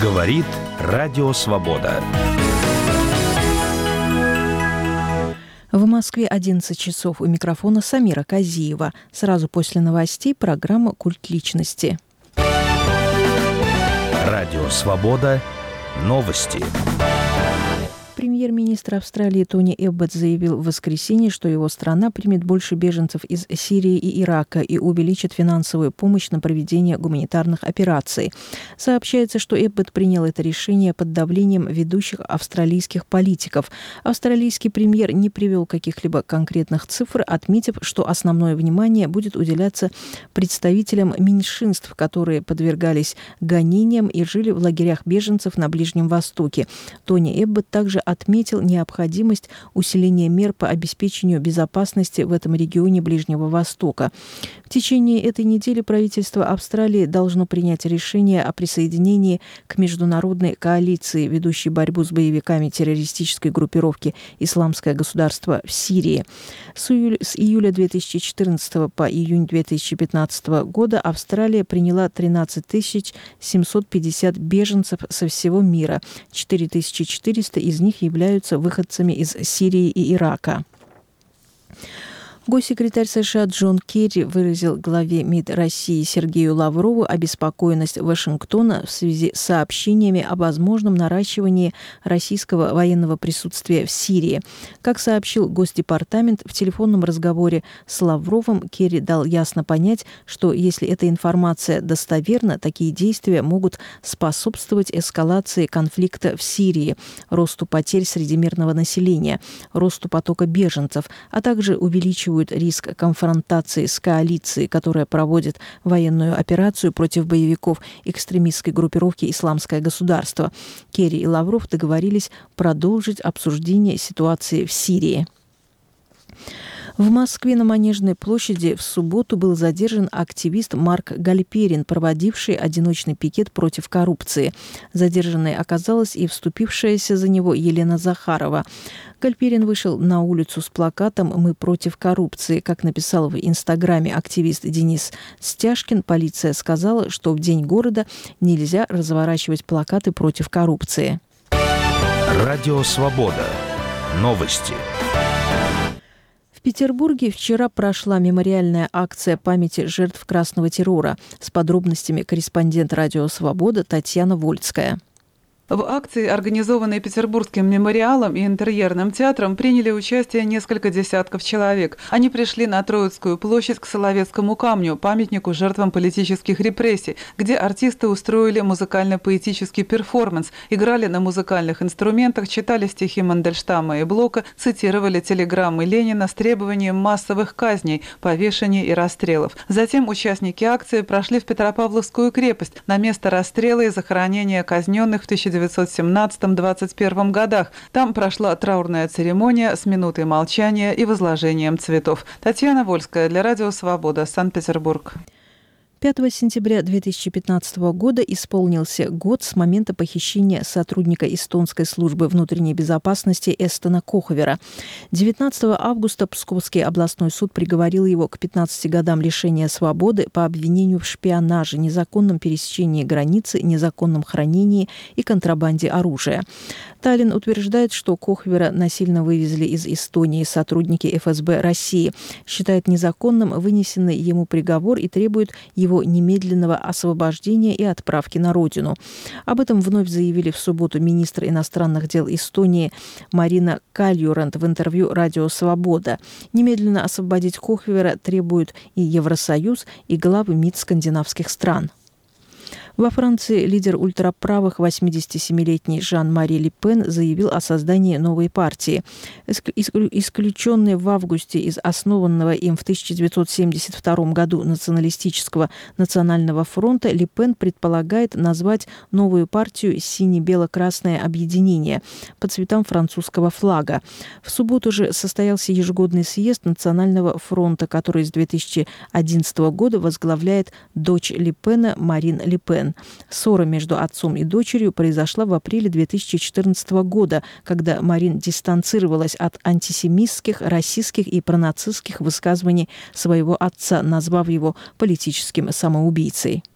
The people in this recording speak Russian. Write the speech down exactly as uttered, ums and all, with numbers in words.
Говорит Радио Свобода. В Москве одиннадцать часов. У микрофона Самира Казиева. Сразу после новостей программа «Культ личности». Радио Свобода. Новости. Премьер-министр Австралии Тони Эбботт заявил в воскресенье, что его страна примет больше беженцев из Сирии и Ирака и увеличит финансовую помощь на проведение гуманитарных операций. Сообщается, что Эбботт принял это решение под давлением ведущих австралийских политиков. Австралийский премьер не привел каких-либо конкретных цифр, отметив, что основное внимание будет уделяться представителям меньшинств, которые подвергались гонениям и жили в лагерях беженцев на Ближнем Востоке. Тони Эбботт также отметил необходимость усиления мер по обеспечению безопасности в этом регионе Ближнего Востока. В течение этой недели правительство Австралии должно принять решение о присоединении к международной коалиции, ведущей борьбу с боевиками террористической группировки «Исламское государство» в Сирии. С июля, с июля две тысячи четырнадцатого по июнь две тысячи пятнадцатого года Австралия приняла тринадцать тысяч семьсот пятьдесят беженцев со всего мира. четыре тысячи четыреста из них являются выходцами из Сирии и Ирака. Госсекретарь США Джон Керри выразил главе МИД России Сергею Лаврову обеспокоенность Вашингтона в связи с сообщениями о возможном наращивании российского военного присутствия в Сирии. Как сообщил Госдепартамент, в телефонном разговоре с Лавровым Керри дал ясно понять, что если эта информация достоверна, такие действия могут способствовать эскалации конфликта в Сирии, росту потерь среди мирного населения, росту потока беженцев, а также увеличивать риск конфронтации с коалицией, которая проводит военную операцию против боевиков экстремистской группировки «Исламское государство». Керри и Лавров договорились продолжить обсуждение ситуации в Сирии. В Москве на Манежной площади в субботу был задержан активист Марк Гальперин, проводивший одиночный пикет против коррупции. Задержанной оказалась и вступившаяся за него Елена Захарова. Гальперин вышел на улицу с плакатом «Мы против коррупции». Как написал в Инстаграме активист Денис Стяжкин, полиция сказала, что в День города нельзя разворачивать плакаты против коррупции. Радио Свобода. Новости. В Петербурге вчера прошла мемориальная акция памяти жертв красного террора. С подробностями корреспондент «Радио Свобода» Татьяна Вольская. В акции, организованной Петербургским мемориалом и интерьерным театром, приняли участие несколько десятков человек. Они пришли на Троицкую площадь к Соловецкому камню, памятнику жертвам политических репрессий, где артисты устроили музыкально-поэтический перформанс, играли на музыкальных инструментах, читали стихи Мандельштама и Блока, цитировали телеграммы Ленина с требованием массовых казней, повешений и расстрелов. Затем участники акции прошли в Петропавловскую крепость, на место расстрела и захоронения казненных в тысяча девятьсот семнадцатом — двадцать первом годах. Там прошла траурная церемония с минутой молчания и возложением цветов. Татьяна Вольская для Радио Свобода, Санкт-Петербург. пятого сентября две тысячи пятнадцатого года исполнился год с момента похищения сотрудника эстонской службы внутренней безопасности Эстона Коховера. девятнадцатого августа Псковский областной суд приговорил его к пятнадцати годам лишения свободы по обвинению в шпионаже, незаконном пересечении границы, незаконном хранении и контрабанде оружия. Таллин утверждает, что Коховера насильно вывезли из Эстонии сотрудники эф эс бэ России, считает незаконным вынесенный ему приговор и требует его его немедленного освобождения и отправки на родину. Об этом вновь заявили в субботу министр иностранных дел Эстонии Марина Кальюранд в интервью «Радио Свобода». Немедленно освободить Коховера требуют и Евросоюз, и главы МИД скандинавских стран. Во Франции лидер ультраправых восьмидесятисемилетний Жан-Мари Ле Пен заявил о создании новой партии. Исключенный в августе из основанного им в тысяча девятьсот семьдесят втором году националистического национального фронта, Ле Пен предполагает назвать новую партию «Сине-бело-красное объединение» по цветам французского флага. В субботу же состоялся ежегодный съезд Национального фронта, который с две тысячи одиннадцатого года возглавляет дочь Ле Пена Марин Ле Пен. Ссора между отцом и дочерью произошла в апреле две тысячи четырнадцатого года, когда Марин дистанцировалась от антисемитских, расистских и пронацистских высказываний своего отца, назвав его политическим самоубийцей.